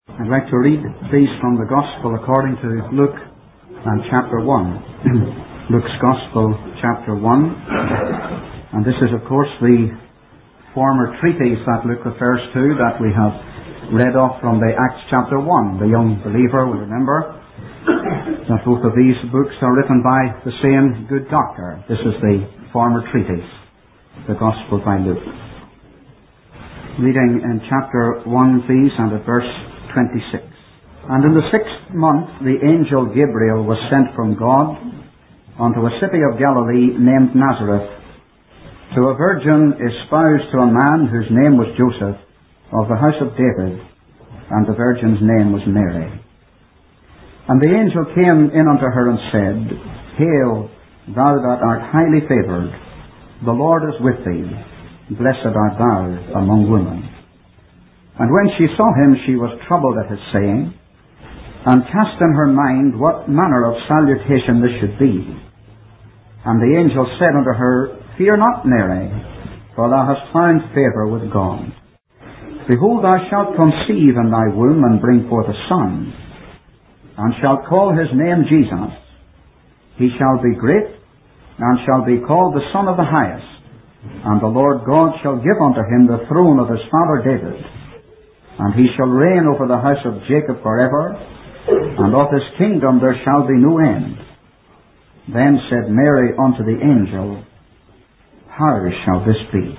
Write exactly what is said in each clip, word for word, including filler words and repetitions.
I'd like to read these from the Gospel according to Luke and chapter one. Luke's Gospel, chapter one. And this is, of course, the former treatise that Luke refers to that we have read off from the Acts chapter one. The young believer will remember that both of these books are written by the same good doctor. This is the former treatise, the Gospel by Luke. Reading in chapter one, please, and at verse twenty-six. And in the sixth month the angel Gabriel was sent from God unto a city of Galilee named Nazareth, to a virgin espoused to a man whose name was Joseph, of the house of David, and the virgin's name was Mary. And the angel came in unto her and said, Hail, thou that art highly favoured, the Lord is with thee, blessed art thou among women. And when she saw him, she was troubled at his saying, and cast in her mind what manner of salutation this should be. And the angel said unto her, Fear not, Mary, for thou hast found favour with God. Behold, thou shalt conceive in thy womb, and bring forth a son, and shalt call his name Jesus. He shall be great, and shall be called the Son of the Highest. And the Lord God shall give unto him the throne of his father David. And he shall reign over the house of Jacob forever, and of his kingdom there shall be no end. Then said Mary unto the angel, How shall this be?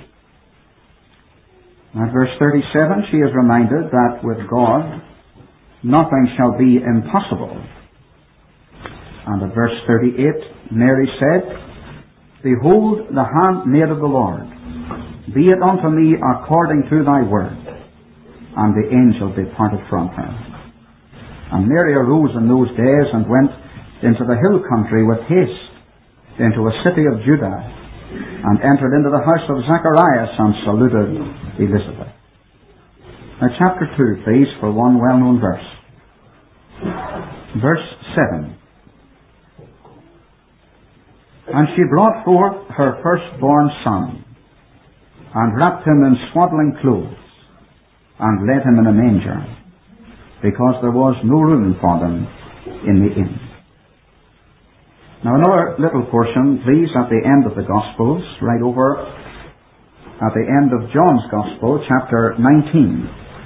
At verse thirty-seven, she is reminded that with God nothing shall be impossible. And at verse thirty-eight, Mary said, Behold the handmaid of the Lord, be it unto me according to thy word. And the angel departed from her. And Mary arose in those days and went into the hill country with haste, into a city of Judah, and entered into the house of Zacharias, and saluted Elizabeth. Now chapter two, please, for one well-known verse. Verse seven. And she brought forth her firstborn son, and wrapped him in swaddling clothes, and laid him in a manger, because there was no room for them in the inn. Now another little portion, please, at the end of the Gospels, right over at the end of John's Gospel, chapter nineteen.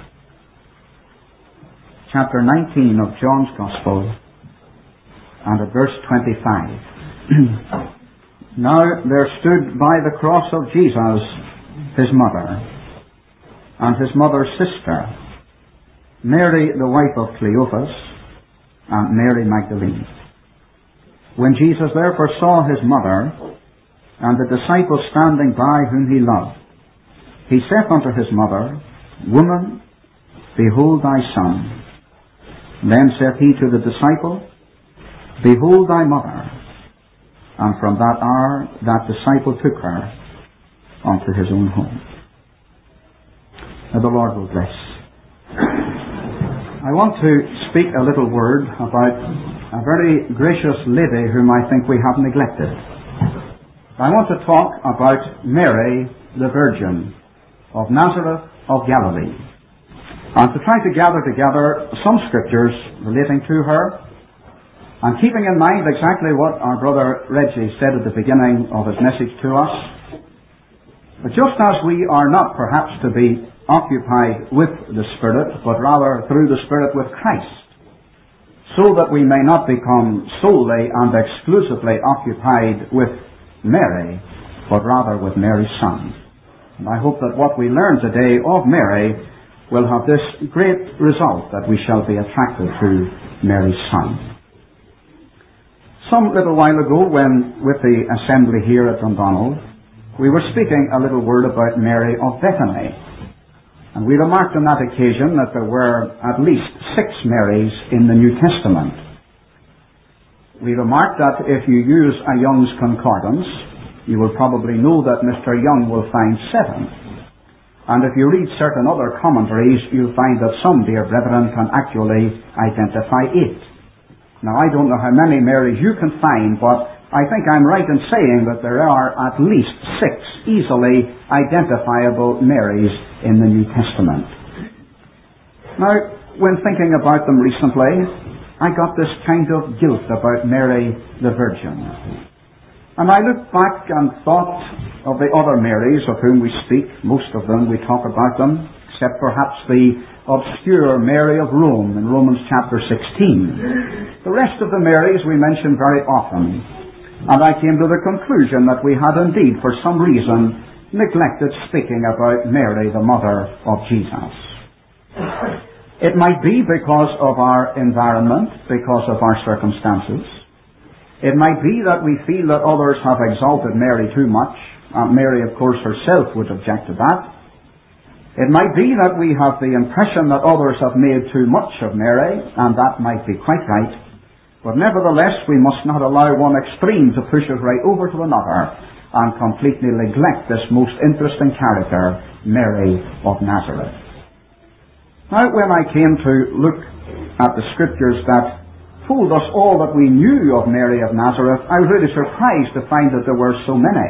Chapter nineteen of John's Gospel, and at verse twenty-five. Now there stood by the cross of Jesus his mother, and his mother's sister, Mary the wife of Cleophas, and Mary Magdalene. When Jesus therefore saw his mother, and the disciple standing by whom he loved, he saith unto his mother, Woman, behold thy son. Then saith he to the disciple, Behold thy mother. And from that hour that disciple took her unto his own home. Now the Lord will bless. I want to speak a little word about a very gracious lady whom I think we have neglected. I want to talk about Mary, the Virgin of Nazareth of Galilee, and to try to gather together some scriptures relating to her, and keeping in mind exactly what our brother Reggie said at the beginning of his message to us. But just as we are not perhaps to be occupied with the Spirit, but rather through the Spirit with Christ, so that we may not become solely and exclusively occupied with Mary, but rather with Mary's Son. And I hope that what we learn today of Mary will have this great result, that we shall be attracted to Mary's Son. Some little while ago, when with the assembly here at Dundonald, we were speaking a little word about Mary of Bethany. And we remarked on that occasion that there were at least six Marys in the New Testament. We remarked that if you use a Young's Concordance, you will probably know that Mister Young will find seven. And if you read certain other commentaries, you'll find that some, dear brethren, can actually identify eight. Now, I don't know how many Marys you can find, but I think I'm right in saying that there are at least six easily identifiable Marys in the New Testament. Now, when thinking about them recently, I got this kind of guilt about Mary the Virgin. And I looked back and thought of the other Marys of whom we speak. Most of them, we talk about them, except perhaps the obscure Mary of Rome in Romans chapter sixteen. The rest of the Marys we mention very often. And I came to the conclusion that we had indeed, for some reason, neglected speaking about Mary, the mother of Jesus. It might be because of our environment, because of our circumstances. It might be that we feel that others have exalted Mary too much. And Mary, of course, herself would object to that. It might be that we have the impression that others have made too much of Mary, and that might be quite right. But nevertheless, we must not allow one extreme to push us right over to another and completely neglect this most interesting character, Mary of Nazareth. Now, when I came to look at the scriptures that told us all that we knew of Mary of Nazareth, I was really surprised to find that there were so many.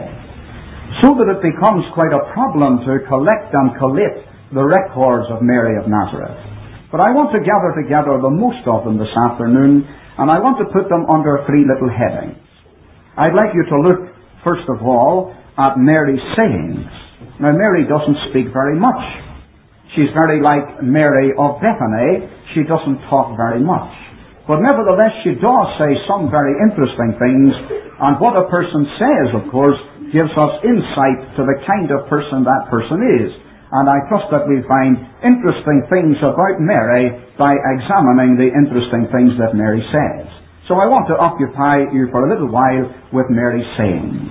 So that it becomes quite a problem to collect and collate the records of Mary of Nazareth. But I want to gather together the most of them this afternoon, and I want to put them under three little headings. I'd like you to look, first of all, at Mary's sayings. Now, Mary doesn't speak very much. She's very like Mary of Bethany. She doesn't talk very much. But nevertheless, she does say some very interesting things, and what a person says, of course, gives us insight to the kind of person that person is. And I trust that we find interesting things about Mary by examining the interesting things that Mary says. So I want to occupy you for a little while with Mary's sayings.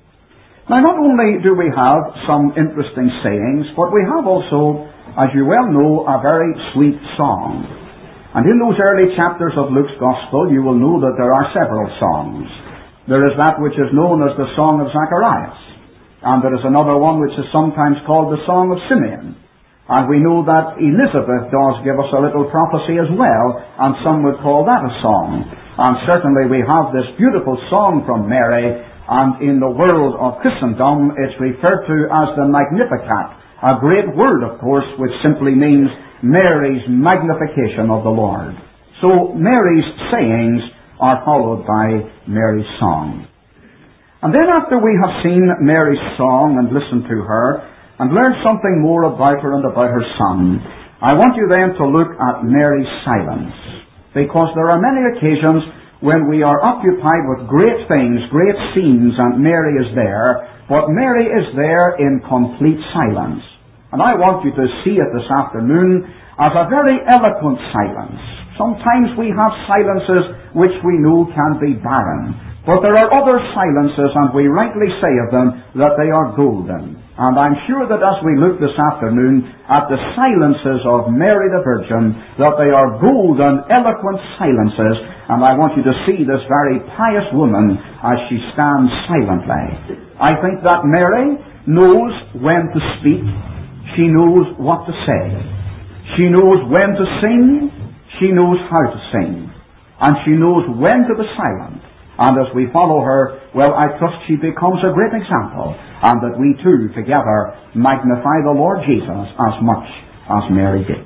Now, not only do we have some interesting sayings, but we have also, as you well know, a very sweet song. And in those early chapters of Luke's Gospel, you will know that there are several songs. There is that which is known as the Song of Zacharias. And there is another one which is sometimes called the Song of Simeon. And we know that Elizabeth does give us a little prophecy as well, and some would call that a song. And certainly we have this beautiful song from Mary, and in the world of Christendom it's referred to as the Magnificat, a great word, of course, which simply means Mary's magnification of the Lord. So Mary's sayings are followed by Mary's song. And then after we have seen Mary's song and listened to her and learned something more about her and about her son, I want you then to look at Mary's silence. Because there are many occasions when we are occupied with great things, great scenes, and Mary is there, but Mary is there in complete silence. And I want you to see it this afternoon as a very eloquent silence. Sometimes we have silences which we know can be barren. But there are other silences, and we rightly say of them that they are golden. And I'm sure that as we look this afternoon at the silences of Mary the Virgin, that they are golden, eloquent silences. And I want you to see this very pious woman as she stands silently. I think that Mary knows when to speak. She knows what to say. She knows when to sing. She knows how to sing. And she knows when to be silent. And as we follow her, well, I trust she becomes a great example, and that we too together magnify the Lord Jesus as much as Mary did.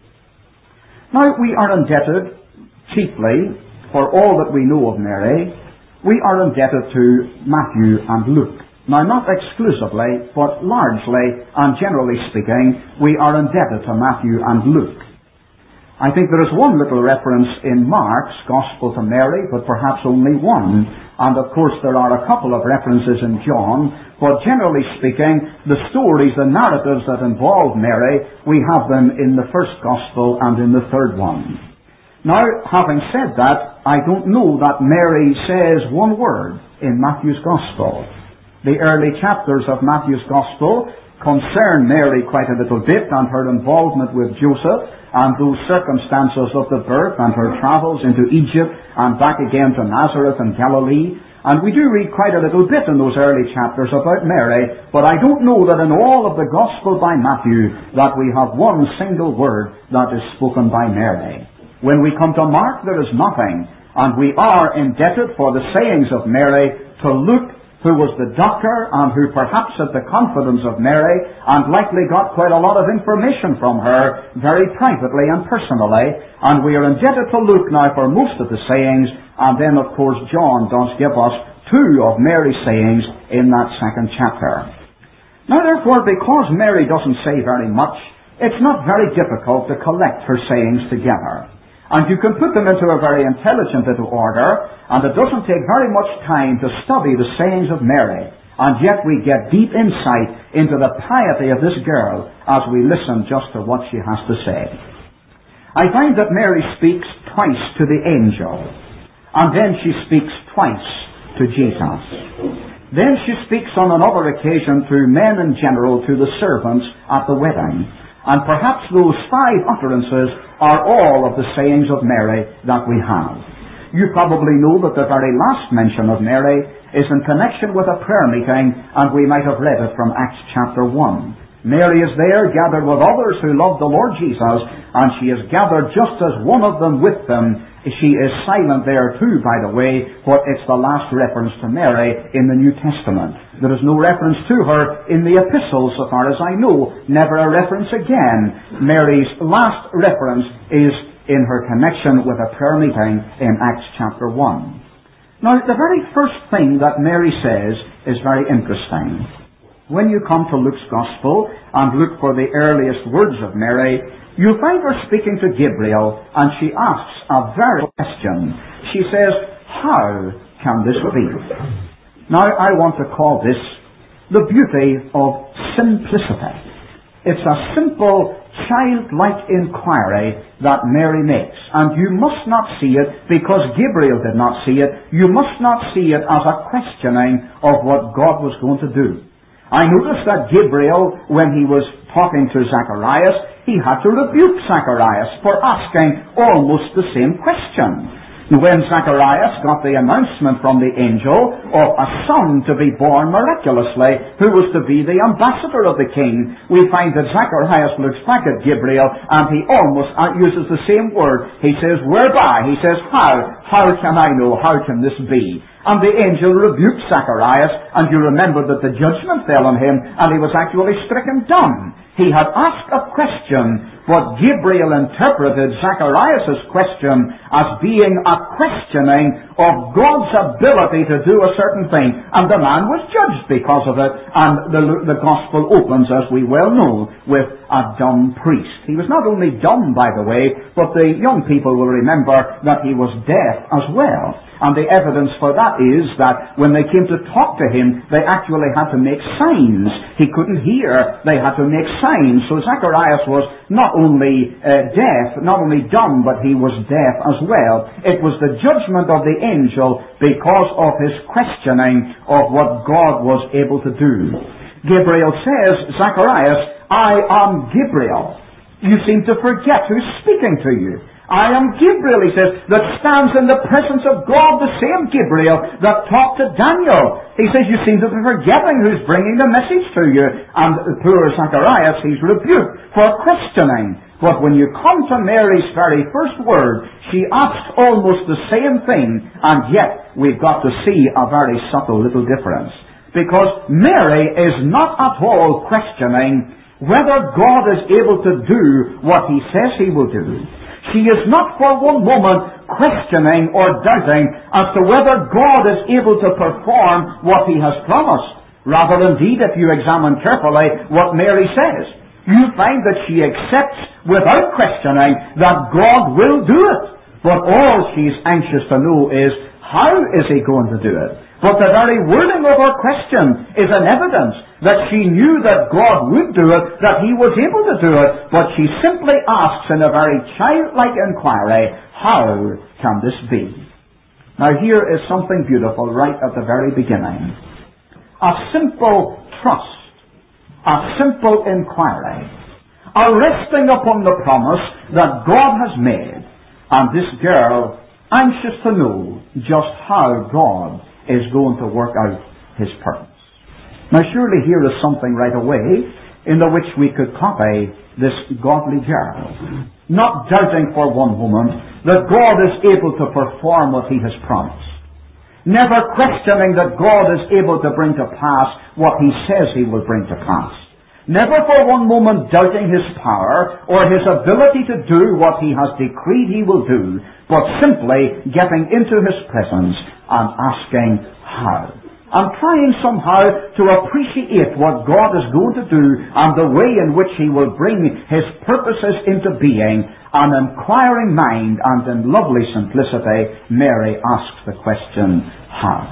Now, we are indebted chiefly, for all that we know of Mary, we are indebted to Matthew and Luke. Now, not exclusively, but largely and generally speaking, we are indebted to Matthew and Luke. I think there is one little reference in Mark's Gospel to Mary, but perhaps only one. And of course there are a couple of references in John, but generally speaking, the stories, the narratives that involve Mary, we have them in the first Gospel and in the third one. Now, having said that, I don't know that Mary says one word in Matthew's Gospel. The early chapters of Matthew's Gospel concern Mary quite a little bit, and her involvement with Joseph, and those circumstances of the birth, and her travels into Egypt, and back again to Nazareth and Galilee. And we do read quite a little bit in those early chapters about Mary, but I don't know that in all of the Gospel by Matthew that we have one single word that is spoken by Mary. When we come to Mark, there is nothing, and we are indebted for the sayings of Mary to Luke who was the doctor and who perhaps had the confidence of Mary and likely got quite a lot of information from her very privately and personally. And we are indebted to Luke now for most of the sayings, and then of course John does give us two of Mary's sayings in that second chapter. Now therefore, because Mary doesn't say very much, it's not very difficult to collect her sayings together. And you can put them into a very intelligent little order, and it doesn't take very much time to study the sayings of Mary. And yet we get deep insight into the piety of this girl as we listen just to what she has to say. I find that Mary speaks twice to the angel, and then she speaks twice to Jesus. Then she speaks on another occasion to men in general, to the servants at the wedding. And perhaps those five utterances are all of the sayings of Mary that we have. You probably know that the very last mention of Mary is in connection with a prayer meeting, and we might have read it from Acts chapter one. Mary is there gathered with others who love the Lord Jesus, and she is gathered just as one of them with them. She is silent there too, by the way, but it's the last reference to Mary in the New Testament. There is no reference to her in the epistles, so far as I know. Never a reference again. Mary's last reference is in her connection with a prayer meeting in Acts chapter one. Now, the very first thing that Mary says is very interesting. When you come to Luke's Gospel and look for the earliest words of Mary, you find her speaking to Gabriel, and she asks a very question. She says, "How can this be?" Now, I want to call this the beauty of simplicity. It's a simple, childlike inquiry that Mary makes. And you must not see it because Gabriel did not see it. You must not see it as a questioning of what God was going to do. I noticed that Gabriel, when he was talking to Zacharias, he had to rebuke Zacharias for asking almost the same question. When Zacharias got the announcement from the angel of a son to be born miraculously, who was to be the ambassador of the king, we find that Zacharias looks back at Gabriel and he almost uses the same word. He says, "Whereby?" He says, "How? How can I know? How can this be?" And the angel rebuked Zacharias, and you remember that the judgment fell on him, and he was actually stricken dumb. He had asked a question, but Gabriel interpreted Zacharias' question as being a questioning of God's ability to do a certain thing. And the man was judged because of it, and the, the Gospel opens, as we well know, with a dumb priest. He was not only dumb, by the way, but the young people will remember that he was deaf as well. And the evidence for that is that when they came to talk to him, they actually had to make signs. He couldn't hear. They had to make signs. So Zacharias was not only uh, deaf, not only dumb, but he was deaf as well. It was the judgment of the angel because of his questioning of what God was able to do. Gabriel says, "Zacharias, I am Gabriel." You seem to forget who's speaking to you. "I am Gabriel," he says, "that stands in the presence of God," the same Gabriel that talked to Daniel. He says, you seem to be forgetting who's bringing the message to you. And poor Zacharias, he's rebuked for questioning. But when you come to Mary's very first word, she asks almost the same thing, and yet we've got to see a very subtle little difference. Because Mary is not at all questioning whether God is able to do what he says he will do. She is not for one moment questioning or doubting as to whether God is able to perform what he has promised. Rather, indeed, if you examine carefully what Mary says, you find that she accepts without questioning that God will do it. But all she's anxious to know is, how is he going to do it? But the very wording of her question is an evidence that she knew that God would do it, that he was able to do it, but she simply asks in a very childlike inquiry, how can this be? Now here is something beautiful right at the very beginning. A simple trust, a simple inquiry, a resting upon the promise that God has made, and this girl anxious to know just how God is going to work out his purpose. Now surely here is something right away in the which we could copy this godly girl, not doubting for one moment that God is able to perform what he has promised. never questioning that God is able to bring to pass what He says He will bring to pass. Never for one moment doubting His power or His ability to do what He has decreed He will do, but simply getting into His presence and asking how. And trying somehow to appreciate what God is going to do and the way in which He will bring His purposes into being. An inquiring mind, and in lovely simplicity, Mary asks the question, how?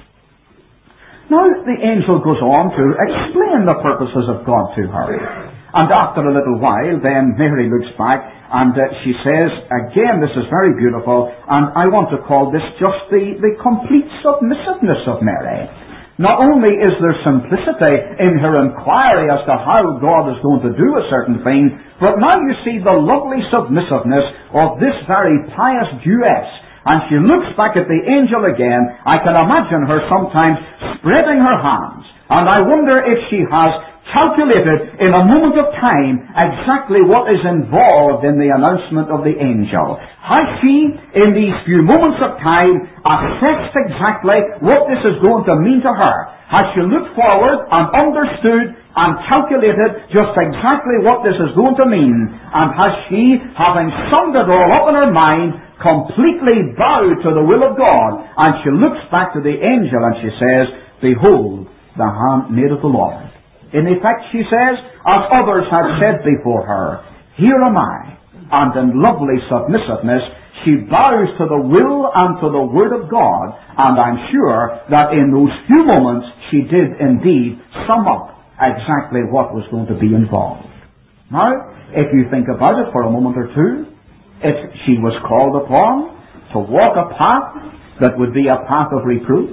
Now the angel goes on to explain the purposes of God to her. And after a little while, then Mary looks back and uh, she says, again, this is very beautiful, and I want to call this just the, the complete submissiveness of Mary. Not only is there simplicity in her inquiry as to how God is going to do a certain thing, but now you see the lovely submissiveness of this very pious Jewess. And she looks back at the angel again. I can imagine her sometimes spreading her hands. And I wonder if she has calculated in a moment of time exactly what is involved in the announcement of the angel. Has she, in these few moments of time, assessed exactly what this is going to mean to her? Has she looked forward and understood and calculated just exactly what this is going to mean? And has she, having summed it all up in her mind, completely bowed to the will of God? And she looks back to the angel and she says, behold, the handmaid of the Lord. In effect, she says, as others have said before her, here am I. And in lovely submissiveness, she bows to the will and to the word of God. And I'm sure that in those few moments, she did indeed sum up exactly what was going to be involved. Now, if you think about it for a moment or two, if she was called upon to walk a path that would be a path of reproach,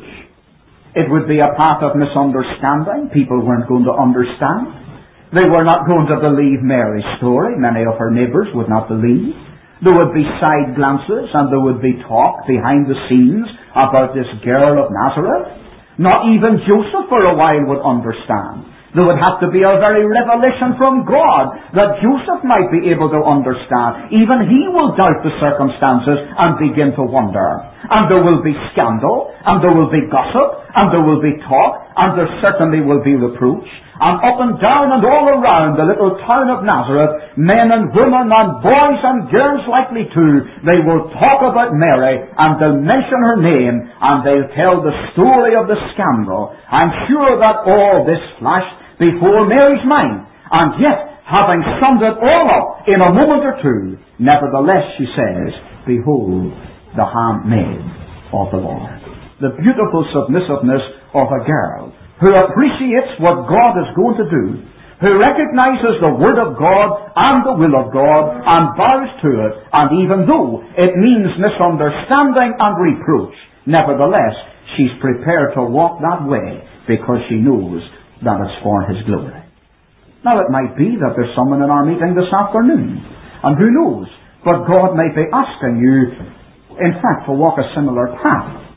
it would be a path of misunderstanding. People weren't going to understand. They were not going to believe Mary's story. Many of her neighbours would not believe. There would be side glances and there would be talk behind the scenes about this girl of Nazareth. Not even Joseph for a while would understand. There would have to be a very revelation from God that Joseph might be able to understand. Even he will doubt the circumstances and begin to wonder. And there will be scandal, and there will be gossip, and there will be talk, and there certainly will be reproach. And up and down and all around the little town of Nazareth, men and women and boys and girls likely too, they will talk about Mary, and they'll mention her name, and they'll tell the story of the scandal. I'm sure that all this flashed before Mary's mind. And yet, having summed it all up in a moment or two, nevertheless she says, behold, the handmaid of the Lord. The beautiful submissiveness of a girl who appreciates what God is going to do, who recognizes the Word of God and the will of God and bows to it, and even though it means misunderstanding and reproach, nevertheless, she's prepared to walk that way because she knows that it's for His glory. Now it might be that there's someone in our meeting this afternoon, and who knows, but God may be asking you, in fact, to walk a similar path.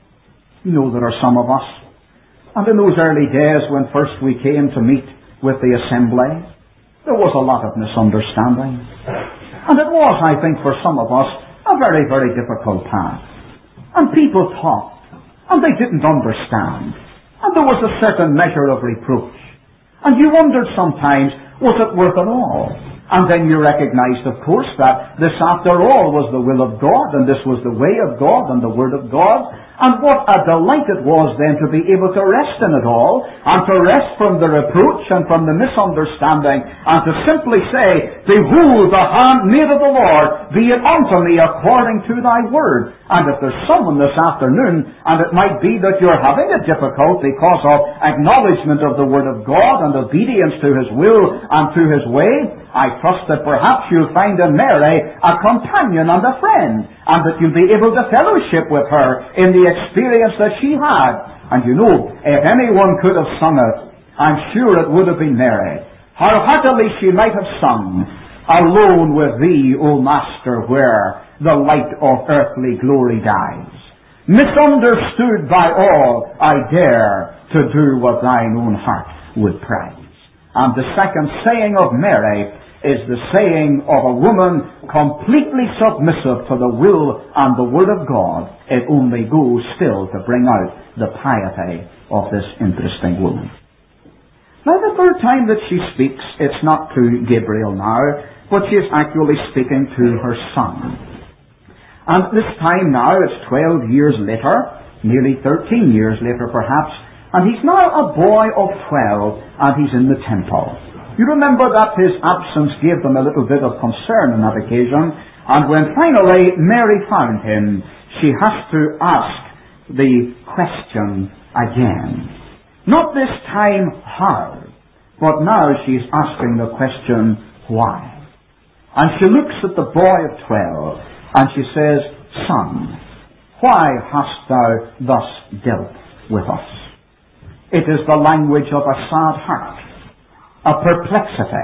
You know, there are some of us, and in those early days when first we came to meet with the assembly, there was a lot of misunderstanding. And it was, I think, for some of us, a very, very difficult path. And people talked, and they didn't understand. And there was a certain measure of reproach. And you wondered sometimes, was it worth it all? And then you recognized, of course, that this after all was the will of God, and this was the way of God and the Word of God. And what a delight it was then to be able to rest in it all, and to rest from the reproach and from the misunderstanding, and to simply say, behold, the handmaid of the Lord, be it unto me according to thy word. And if there's someone this afternoon, and it might be that you're having a difficulty because of acknowledgement of the Word of God and obedience to His will and to His way, I trust that perhaps you'll find in Mary a companion and a friend, and that you'll be able to fellowship with her in the experience that she had. And you know, if anyone could have sung it, I'm sure it would have been Mary. How heartily she might have sung, alone with thee, O Master, where the light of earthly glory dies. Misunderstood by all, I dare to do what thine own heart would prize. And the second saying of Mary is the saying of a woman completely submissive to the will and the Word of God. It only goes still to bring out the piety of this interesting woman. Now, the third time that she speaks, it's not to Gabriel now, but she is actually speaking to her son. And this time now, it's twelve years later, nearly thirteen years later perhaps, and he's now a boy of twelve, and he's in the temple. You remember that his absence gave them a little bit of concern on that occasion, and when finally Mary found him, she has to ask the question again. Not this time how, but now she's asking the question why. And she looks at the boy of twelve, and she says, "Son, why hast thou thus dealt with us?" It is the language of a sad heart, a perplexity,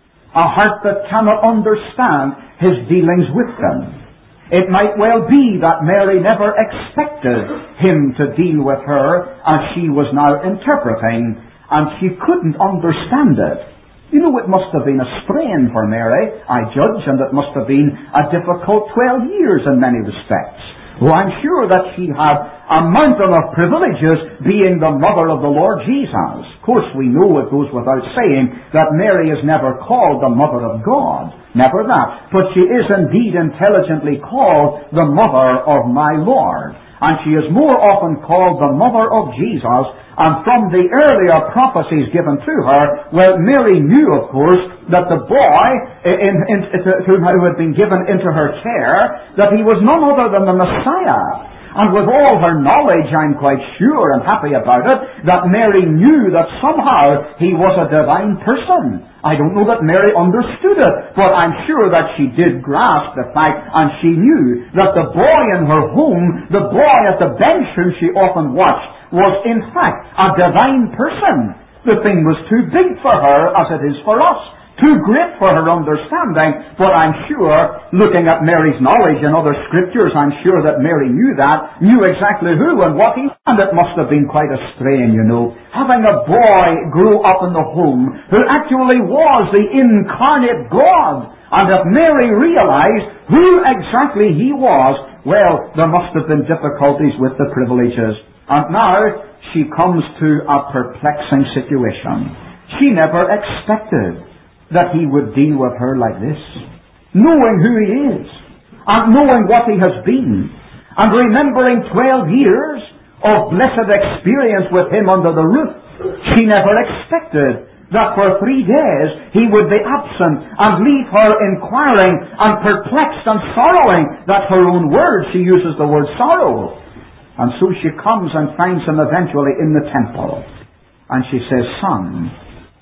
a heart that cannot understand his dealings with them. It might well be that Mary never expected him to deal with her as she was now interpreting, and she couldn't understand it. You know, it must have been a strain for Mary, I judge, and it must have been a difficult twelve years in many respects. Well, I'm sure that she had a mountain of privileges being the mother of the Lord Jesus. Of course, we know it goes without saying that Mary is never called the mother of God. Never that. But she is indeed intelligently called the mother of my Lord. And she is more often called the mother of Jesus. And from the earlier prophecies given to her, well, Mary knew, of course, that the boy in, in, who had been given into her care, that he was none other than the Messiah. And with all her knowledge, I'm quite sure and happy about it, that Mary knew that somehow he was a divine person. I don't know that Mary understood it, but I'm sure that she did grasp the fact, and she knew that the boy in her home, the boy at the bench whom she often watched, was in fact a divine person. The thing was too big for her as it is for us. Too great for her understanding, but I'm sure, looking at Mary's knowledge in other scriptures, I'm sure that Mary knew that, knew exactly who and what he, and it must have been quite a strain, you know, having a boy grow up in the home who actually was the incarnate God. And if Mary realized who exactly he was, well, there must have been difficulties with the privileges. And now she comes to a perplexing situation. She never expected that he would deal with her like this, knowing who he is, and knowing what he has been, and remembering twelve years of blessed experience with him under the roof. She never expected that for three days he would be absent and leave her inquiring and perplexed and sorrowing. That's her own word. She uses the word sorrow. And so she comes and finds him eventually in the temple. And she says, "Son,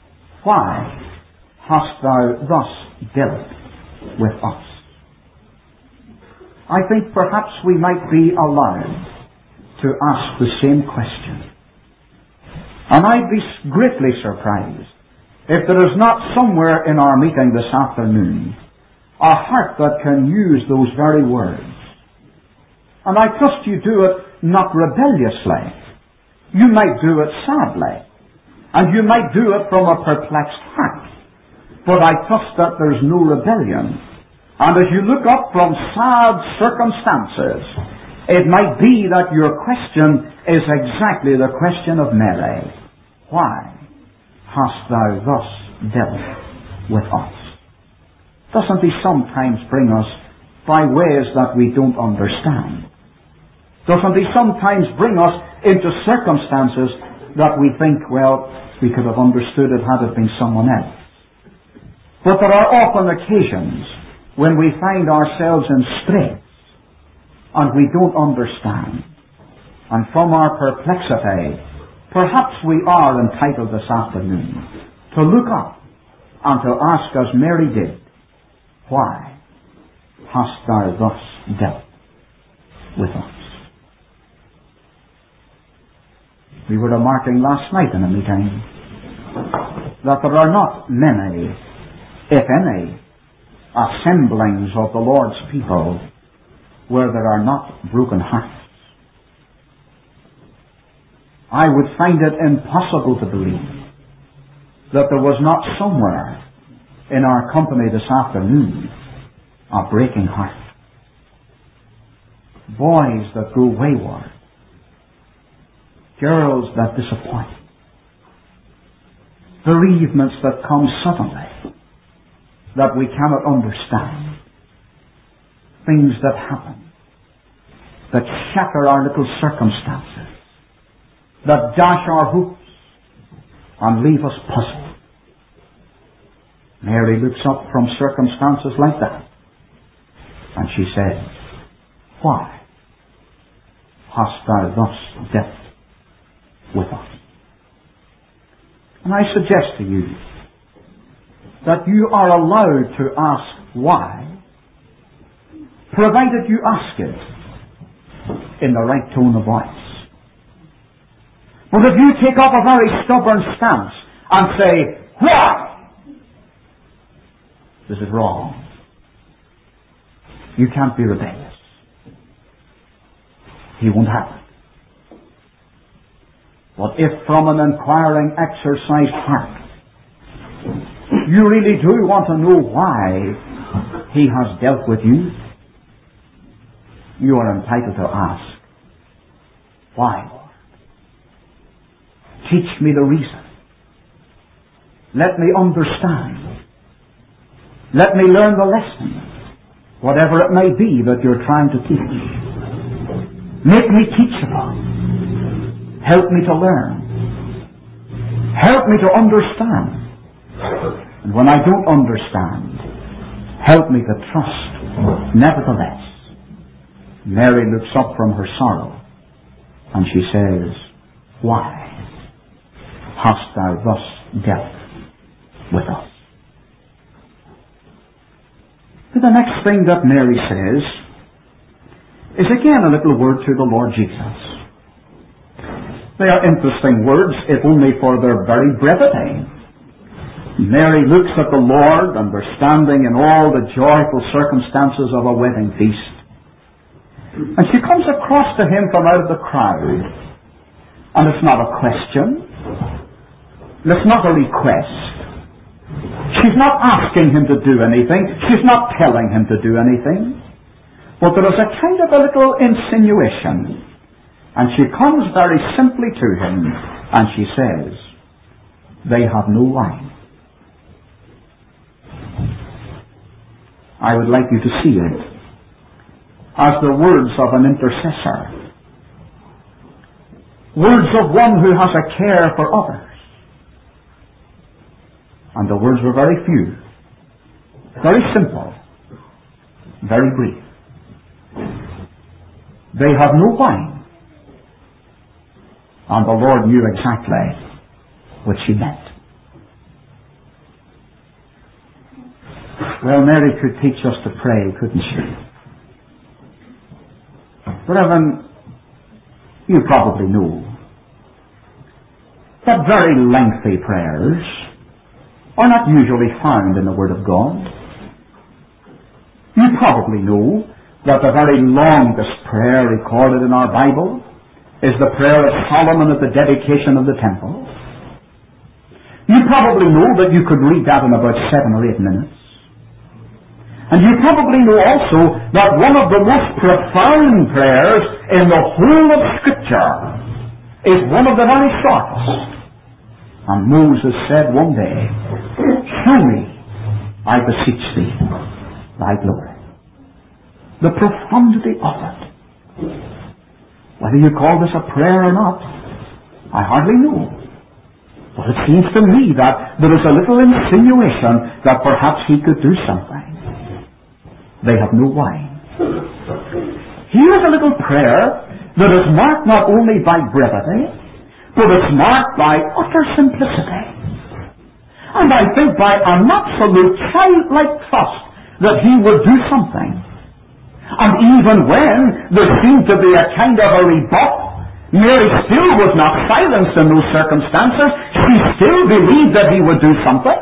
why hast thou thus dealt with us?" I think perhaps we might be allowed to ask the same question. And I'd be greatly surprised if there is not somewhere in our meeting this afternoon a heart that can use those very words. And I trust you do it not rebelliously. You might do it sadly. And you might do it from a perplexed heart. But I trust that there's no rebellion. And as you look up from sad circumstances, it might be that your question is exactly the question of Mary. Why hast thou thus dealt with us? Doesn't he sometimes bring us by ways that we don't understand? Doesn't he sometimes bring us into circumstances that we think, well, we could have understood it had it been someone else? But there are often occasions when we find ourselves in straits and we don't understand. And from our perplexity, perhaps we are entitled this afternoon to look up and to ask as Mary did, why hast thou thus dealt with us? We were remarking last night in a meeting that there are not many, if any, assemblings of the Lord's people where there are not broken hearts. I would find it impossible to believe that there was not somewhere in our company this afternoon a breaking heart. Boys that go wayward. Girls that disappoint. Bereavements that come suddenly that we cannot understand. Things that happen that shatter our little circumstances, that dash our hopes and leave us puzzled. Mary looks up from circumstances like that and she says, "Why hast thou thus dealt with us?" And I suggest to you that you are allowed to ask why, provided you ask it in the right tone of voice. But if you take up a very stubborn stance and say, "Why?" this is wrong. You can't be rebellious. He won't have it. But if from an inquiring, exercised heart you really do want to know why He has dealt with you, you are entitled to ask, "Why, Lord? Teach me the reason. Let me understand. Let me learn the lesson, whatever it may be that you're trying to teach. Make me teachable. Help me to learn. Help me to understand. And when I don't understand, help me to trust nevertheless." Mary looks up from her sorrow and she says, "Why hast thou thus dealt with us?" The next thing that Mary says is again a little word to the Lord Jesus. They are interesting words, if only for their very brevity. Mary looks at the Lord and they're standing in all the joyful circumstances of a wedding feast. And she comes across to Him from out of the crowd. And it's not a question. And it's not a request. She's not asking Him to do anything. She's not telling Him to do anything. But there is a kind of a little insinuation. And she comes very simply to Him and she says, "They have no wine." I would like you to see it as the words of an intercessor. Words of one who has a care for others. And the words were very few, very simple, very brief. They have no wine. And the Lord knew exactly what she meant. Well, Mary could teach us to pray, couldn't she? Brethren, you probably know that very lengthy prayers are not usually found in the Word of God. You probably know that the very longest prayer recorded in our Bible is the prayer of Solomon at the dedication of the temple. You probably know that you could read that in about seven or eight minutes. And you probably know also that one of the most profound prayers in the whole of Scripture is one of the very shortest. And Moses said one day, "Show me, I beseech thee, thy glory." The profundity of it. Whether you call this a prayer or not, I hardly know. But it seems to me that there is a little insinuation that perhaps He could do something. They have no wine. Here is a little prayer that is marked not only by brevity, but it's marked by utter simplicity. And I think by an absolute childlike trust that He would do something. And even when there seemed to be a kind of a rebuff, Mary still was not silenced in those circumstances. She still believed that He would do something.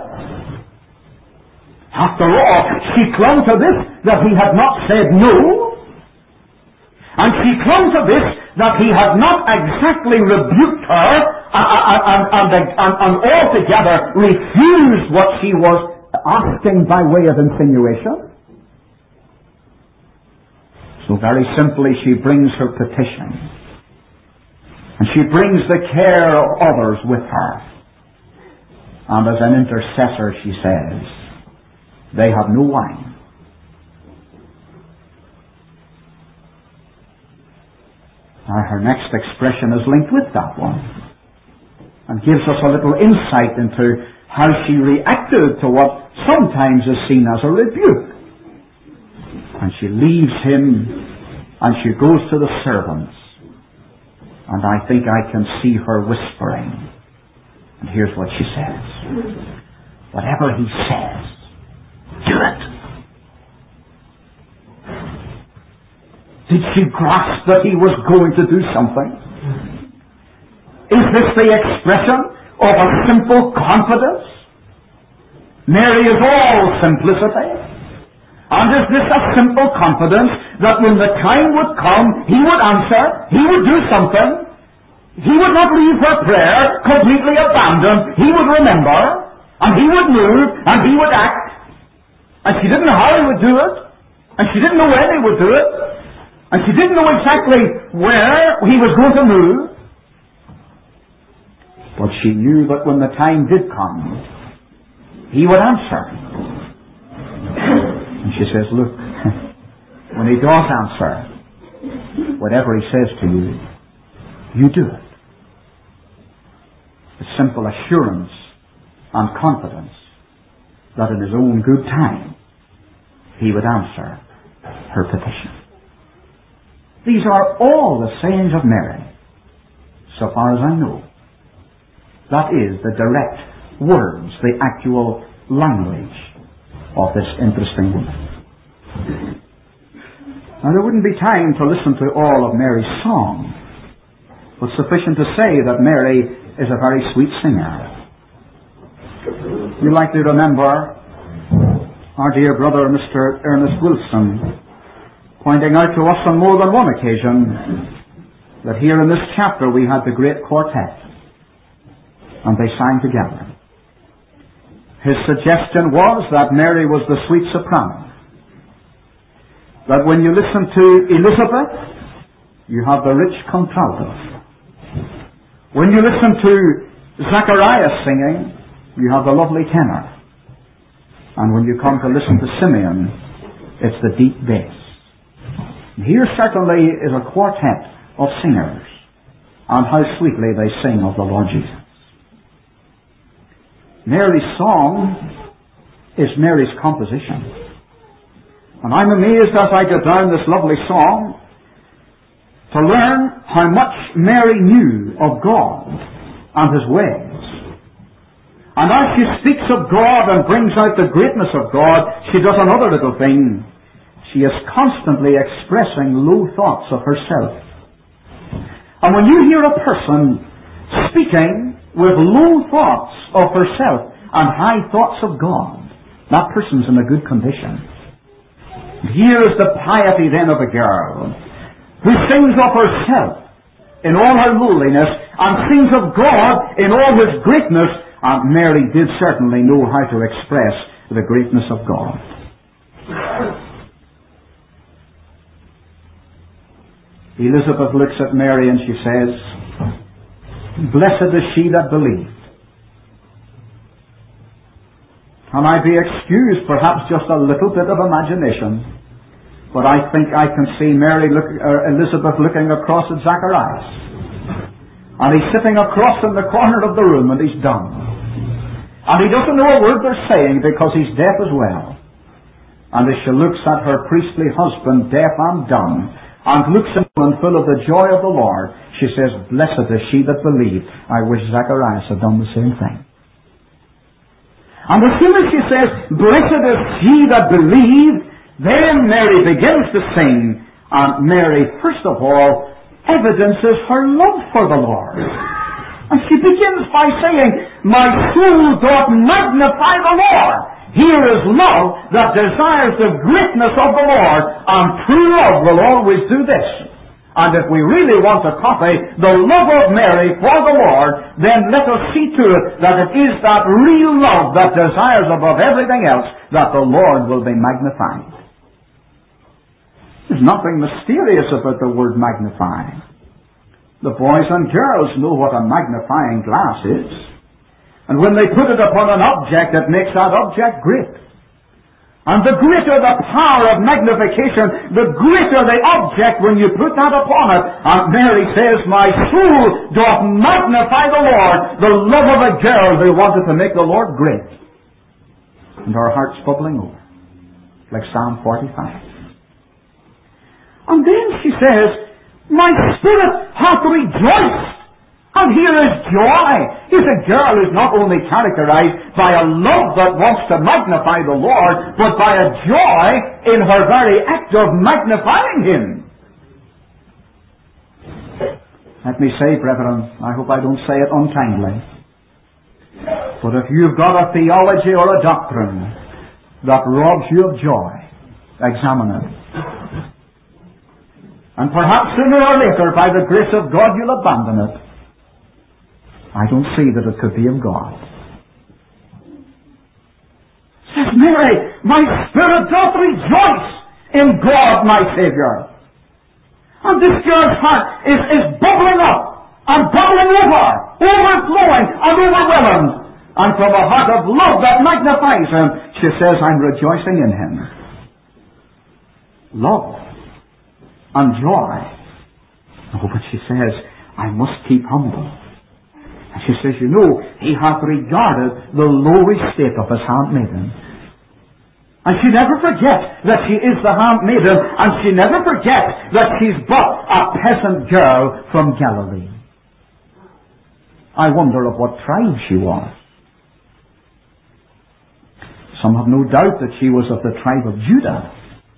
After all, she clung to this, that He had not said no. And she clung to this, that He had not exactly rebuked her and, and, and, and, and altogether refused what she was asking by way of insinuation. So very simply she brings her petition. And she brings the care of others with her. And as an intercessor she says, they have no wine. Now her next expression is linked with that one and gives us a little insight into how she reacted to what sometimes is seen as a rebuke. And she leaves him and she goes to the servants. And I think I can see her whispering. And here's what she says. Whatever he says, do it. Did she grasp that he was going to do something? Is this the expression of a simple confidence? Mary is all simplicity. And is this a simple confidence that when the time would come, he would answer, he would do something, he would not leave her prayer completely abandoned, he would remember, and he would move, and he would act. And she didn't know how he would do it, and she didn't know when he would do it, and she didn't know exactly where he was going to move. But she knew that when the time did come, he would answer. And she says, look, when he does answer, whatever he says to you, you do it. The simple assurance and confidence that in his own good time, he would answer her petition. These are all the sayings of Mary, so far as I know. That is the direct words, the actual language of this interesting woman. Now there wouldn't be time to listen to all of Mary's song, but sufficient to say that Mary is a very sweet singer. You likely remember our dear brother Mister Ernest Wilson pointing out to us on more than one occasion that here in this chapter we had the great quartet, and they sang together. His suggestion was that Mary was the sweet soprano. That when you listen to Elizabeth, you have the rich contralto. When you listen to Zacharias singing, you have the lovely tenor. And when you come to listen to Simeon, it's the deep bass. And here certainly is a quartet of singers, and how sweetly they sing of the Lord Jesus. Mary's song is Mary's composition. And I'm amazed as I go down this lovely song to learn how much Mary knew of God and His ways. And as she speaks of God and brings out the greatness of God, she does another little thing. She is constantly expressing low thoughts of herself. And when you hear a person speaking with low thoughts of herself and high thoughts of God, that person's in a good condition. Here is the piety then of a girl who sings of herself in all her lowliness and sings of God in all His greatness. And Mary did certainly know how to express the greatness of God. Elizabeth looks at Mary and she says, "Blessed is she that believed." And I be excused perhaps just a little bit of imagination, but I think I can see Mary look, uh, Elizabeth looking across at Zacharias. And he's sitting across in the corner of the room and he's dumb. And he doesn't know a word they're saying because he's deaf as well. And as she looks at her priestly husband, deaf and dumb, and looks at him full of the joy of the Lord, she says, "Blessed is she that believed." I wish Zacharias had done the same thing. And as soon as she says, "Blessed is he that believed," then Mary begins to sing. And Mary, first of all, evidences her love for the Lord. And she begins by saying, "My soul doth magnify the Lord." Here is love that desires the greatness of the Lord, and true love will always do this. And if we really want to copy the love of Mary for the Lord, then let us see to it that it is that real love that desires above everything else that the Lord will be magnified. There's nothing mysterious about the word magnifying. The boys and girls know what a magnifying glass is. And when they put it upon an object, it makes that object great. And the greater the power of magnification, the greater the object when you put that upon it. And Mary says, my soul doth magnify the Lord, the love of a girl who wanted to make the Lord great. And her heart's bubbling over, like Psalm forty-five. And then she says, my spirit hath rejoiced. And here is joy. Here's a girl who's not only characterized by a love that wants to magnify the Lord, but by a joy in her very act of magnifying Him. Let me say, brethren, I hope I don't say it unkindly, but if you've got a theology or a doctrine that robs you of joy, examine it. And perhaps sooner or later, by the grace of God, you'll abandon it. I don't see that it could be of God. Says Mary, my spirit doth rejoice in God my Saviour. And this girl's heart is, is bubbling up and bubbling over, overflowing and overwhelmed. And from a heart of love that magnifies Him, she says, I'm rejoicing in Him. Love and joy. Oh, but she says, I must keep humble. And she says, you know, He hath regarded the lowly state of His handmaiden. And she never forgets that she is the handmaiden, and she never forgets that she's but a peasant girl from Galilee. I wonder of what tribe she was. Some have no doubt that she was of the tribe of Judah.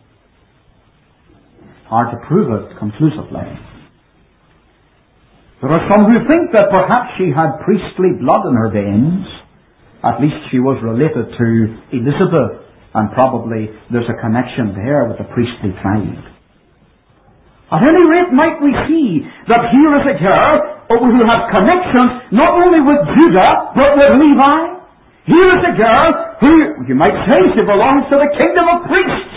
Hard to prove it conclusively. There are some who think that perhaps she had priestly blood in her veins. At least she was related to Elizabeth, and probably there's a connection there with the priestly tribe. At any rate, might we see that here is a girl who has connections not only with Judah, but with Levi. Here is a girl who, you might say, she belongs to the kingdom of priests.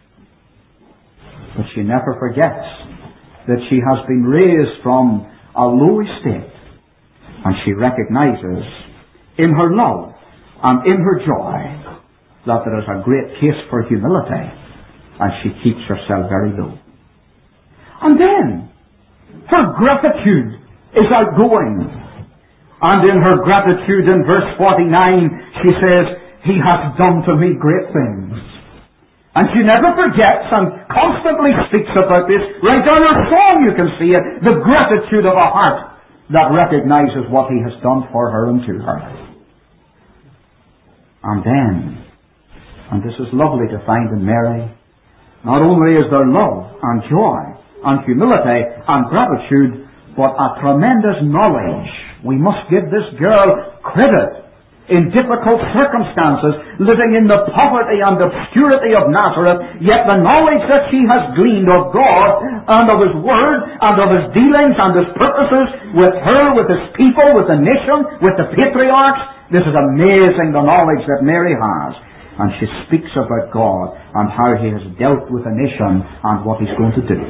But she never forgets that she has been raised from a low estate, and she recognizes in her love and in her joy that there is a great case for humility, and she keeps herself very low. And then her gratitude is outgoing, and in her gratitude in verse forty-nine she says, He hath done to me great things. And she never forgets and constantly speaks about this. Right down her song you can see it. The gratitude of a heart that recognizes what He has done for her and to her. And then, and this is lovely to find in Mary, not only is there love and joy and humility and gratitude, but a tremendous knowledge. We must give this girl credit. In difficult circumstances, living in the poverty and obscurity of Nazareth, yet the knowledge that she has gleaned of God and of His Word and of His dealings and His purposes with her, with His people, with the nation, with the patriarchs, this is amazing, the knowledge that Mary has. And she speaks about God and how He has dealt with the nation and what He's going to do.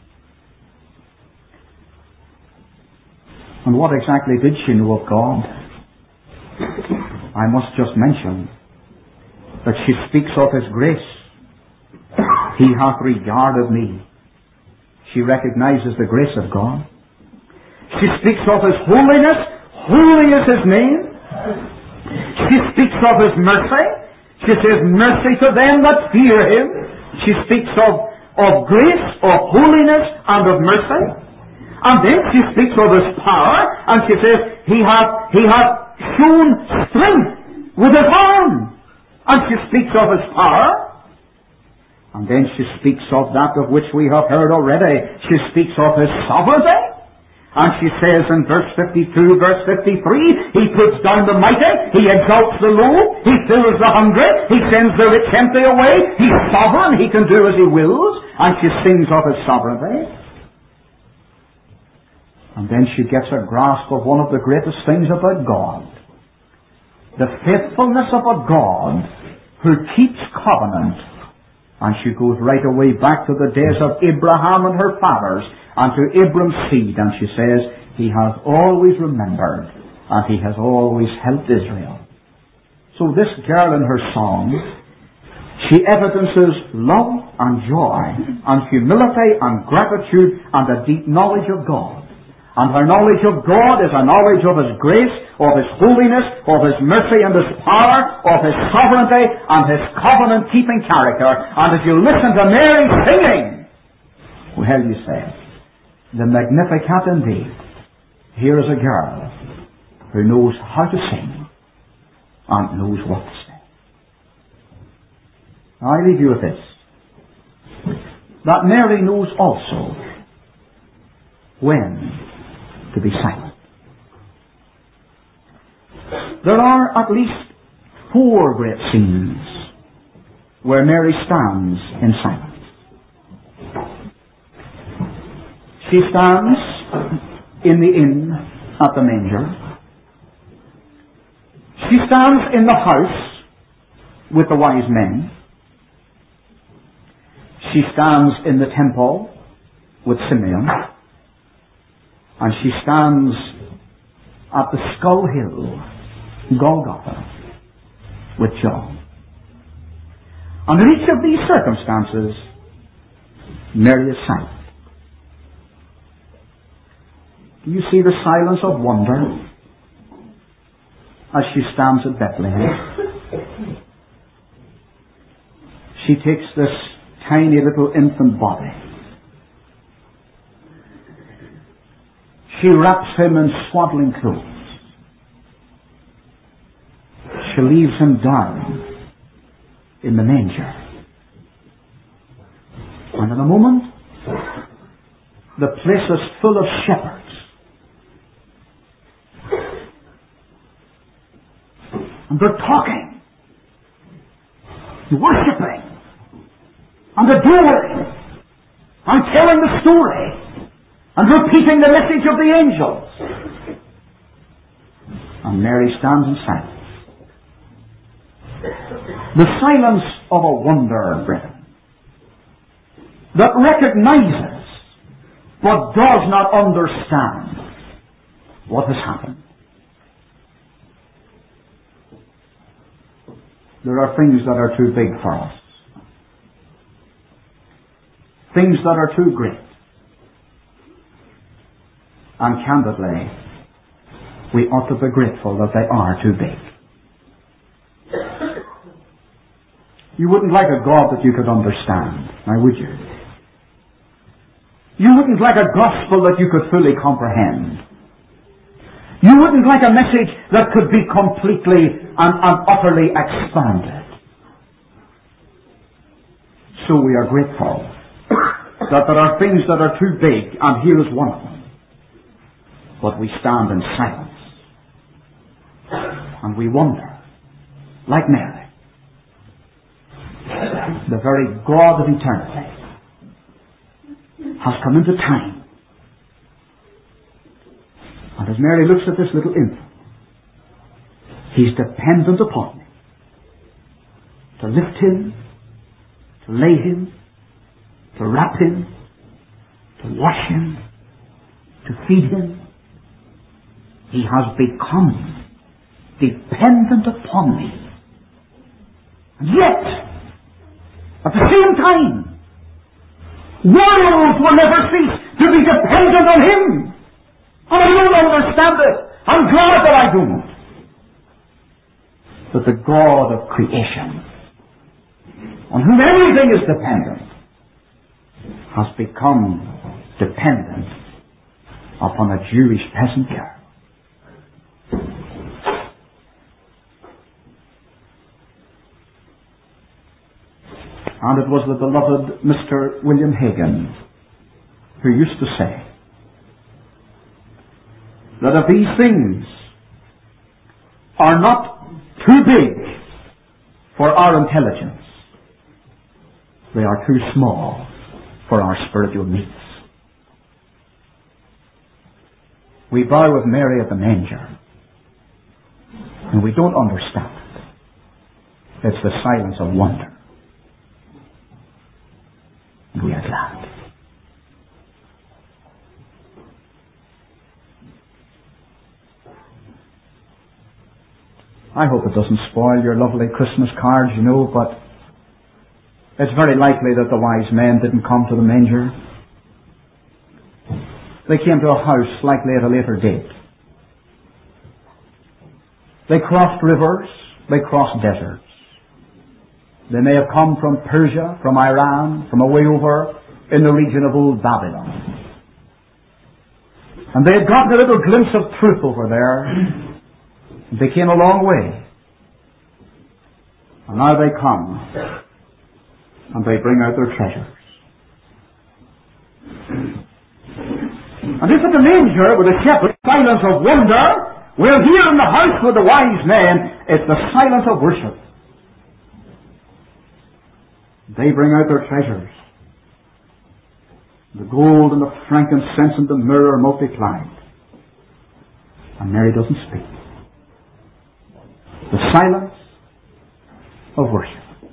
And what exactly did she know of God? I must just mention that she speaks of His grace. He hath regarded me. She recognizes the grace of God. She speaks of His holiness. Holy is His name. She speaks of His mercy. She says, mercy to them that fear Him. She speaks of, of grace, of holiness, and of mercy. And then she speaks of His power, and she says, He hath, He hath shown strength with His arm. And she speaks of His power. And then she speaks of that of which we have heard already. She speaks of His sovereignty. And she says in verse fifty-two, verse fifty-three, He puts down the mighty, He exalts the low, He fills the hungry, He sends the rich empty away, He's sovereign, He can do as He wills. And she sings of His sovereignty. And then she gets a grasp of one of the greatest things about God. The faithfulness of a God who keeps covenant. And she goes right away back to the days of Abraham and her fathers and to Abram's seed. And she says, He has always remembered and He has always helped Israel. So this girl in her song, she evidences love and joy and humility and gratitude and a deep knowledge of God. And her knowledge of God is a knowledge of His grace, of His holiness, of His mercy and His power, of His sovereignty and His covenant-keeping character. And if you listen to Mary singing, well, you say, the Magnificat indeed. Here is a girl who knows how to sing and knows what to say. Now I leave you with this. That Mary knows also when to be silent. There are at least four great scenes where Mary stands in silence. She stands in the inn at the manger. She stands in the house with the wise men. She stands in the temple with Simeon. And she stands at the Skull Hill, Golgotha, with John. Under each of these circumstances, Mary is silent. Do you see the silence of wonder as she stands at Bethlehem? She takes this tiny little infant body. She wraps him in swaddling clothes. She leaves him down in the manger. And in a moment, the place is full of shepherds. And they're talking, worshipping, and adoring, and telling the story, and repeating the message of the angels. And Mary stands in silence. The silence of a wonder, brethren, that recognizes but does not understand what has happened. There are things that are too big for us. Things that are too great. And candidly, we ought to be grateful that they are too big. You wouldn't like a God that you could understand, now would you? You wouldn't like a gospel that you could fully comprehend. You wouldn't like a message that could be completely and, and utterly expounded. So we are grateful that there are things that are too big, and here is one of them. But we stand in silence. And we wonder, like Mary, the very God of eternity has come into time. And as Mary looks at this little infant, He's dependent upon me to lift him, to lay him, to wrap him, to wash him, to feed him. He has become dependent upon me. And yet, at the same time, worlds will never cease to be dependent on Him. And I don't understand it. I'm glad that I don't. But the God of creation, on whom everything is dependent, has become dependent upon a Jewish peasant girl. And it was the beloved Mister William Hagen who used to say that if these things are not too big for our intelligence, they are too small for our spiritual needs. We bow with Mary at the manger, and we don't understand it. It's the silence of wonder. And we are glad. I hope it doesn't spoil your lovely Christmas cards, you know, but it's very likely that the wise men didn't come to the manger. They came to a house likely at a later date. They crossed rivers. They crossed deserts. They may have come from Persia, from Iran, from away over in the region of old Babylon. And they had gotten a little glimpse of truth over there. They came a long way. And now they come and they bring out their treasures. And this is the manger with the shepherd, silence of wonder. We're here in the house with the wise men. It's the silence of worship. They bring out their treasures. The gold and the frankincense and the myrrh are multiplied. And Mary doesn't speak. The silence of worship.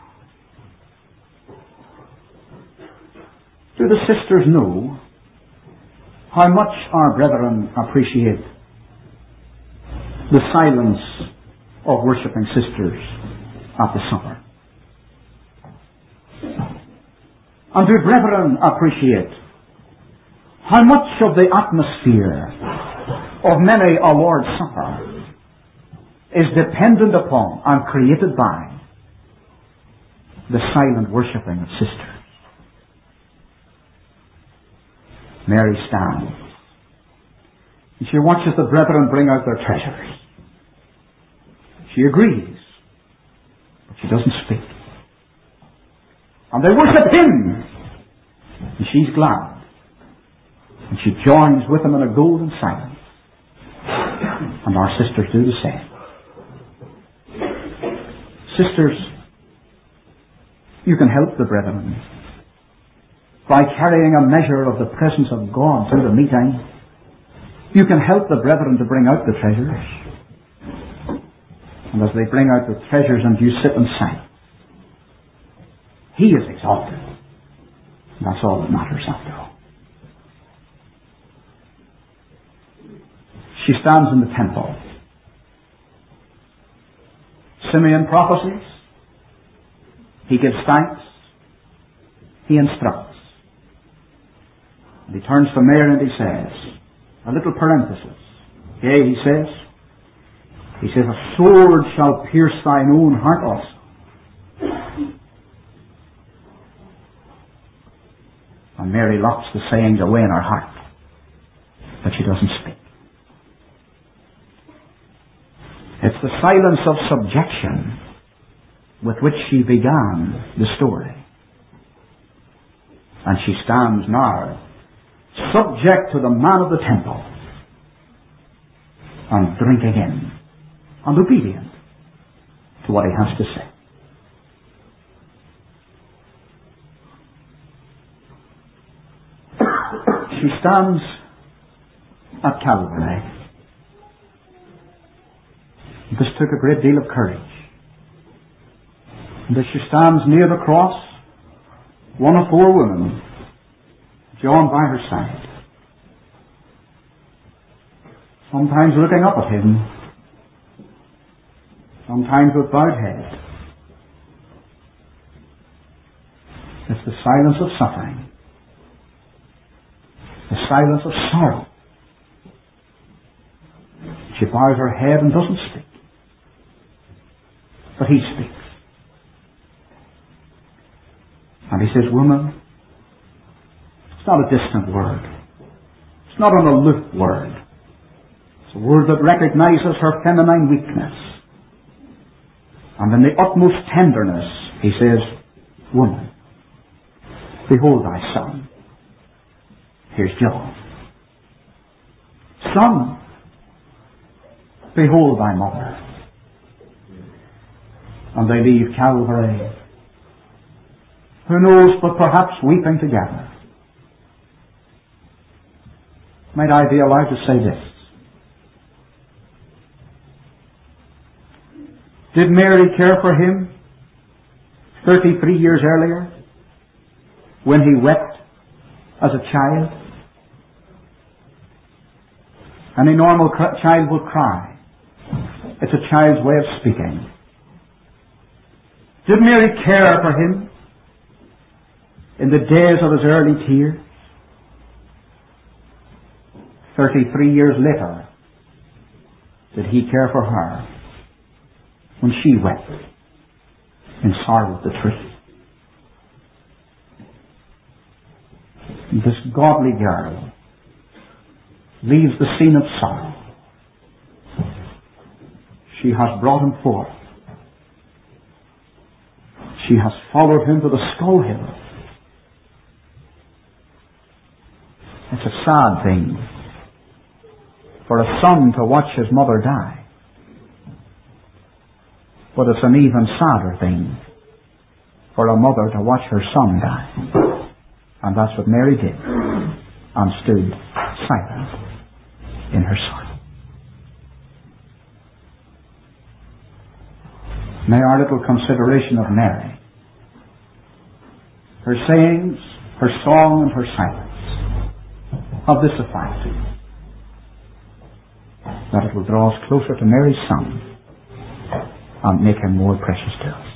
Do the sisters know how much our brethren appreciate the silence of worshipping sisters at the supper? And do brethren appreciate how much of the atmosphere of many a Lord's Supper is dependent upon and created by the silent worshipping of sisters? Mary stands. And she watches the brethren bring out their treasures. She agrees, but she doesn't speak. And they worship Him. And she's glad. And she joins with them in a golden silence. And our sisters do the same. Sisters, you can help the brethren by carrying a measure of the presence of God through the meeting. You can help the brethren to bring out the treasures. And as they bring out the treasures and you sit and sing, He is exalted. And that's all that matters after all. She stands in the temple. Simeon prophesies. He gives thanks. He instructs. And he turns to Mary and he says, a little parenthesis. Yea, he says, he says, a sword shall pierce thine own heart also. And Mary locks the sayings away in her heart, but she doesn't speak. It's the silence of subjection with which she began the story. And she stands now subject to the man of the temple and drinking in and obedient to what he has to say. She stands at Calvary. This took a great deal of courage. And as she stands near the cross, one of four women, John by her side, sometimes looking up at him, sometimes with bowed head. It's the silence of suffering, the silence of sorrow. She bows her head and doesn't speak. But he speaks. And he says, woman, it's not a distant word. It's not an aloof word. It's a word that recognizes her feminine weakness. And in the utmost tenderness, he says, woman, behold thy son. Here's John. Son, behold thy mother. And they leave Calvary, who knows, but perhaps weeping together. Might I be allowed to say this? Did Mary care for him thirty-three years earlier when he wept as a child? Any normal child will cry. It's a child's way of speaking. Did Mary care for him in the days of his early tears? Thirty-three years later, did he care for her when she wept in sorrow at the tree? This godly girl leaves the scene of sorrow. She has brought him forth. She has followed him to the skull hill. It's a sad thing for a son to watch his mother die. But it's an even sadder thing for a mother to watch her son die. And that's what Mary did, and stood silent in her sorrow. May our little consideration of Mary, her sayings, her song, and her silence, have this effect, that it will draw us closer to Mary's Son and make him more precious to us.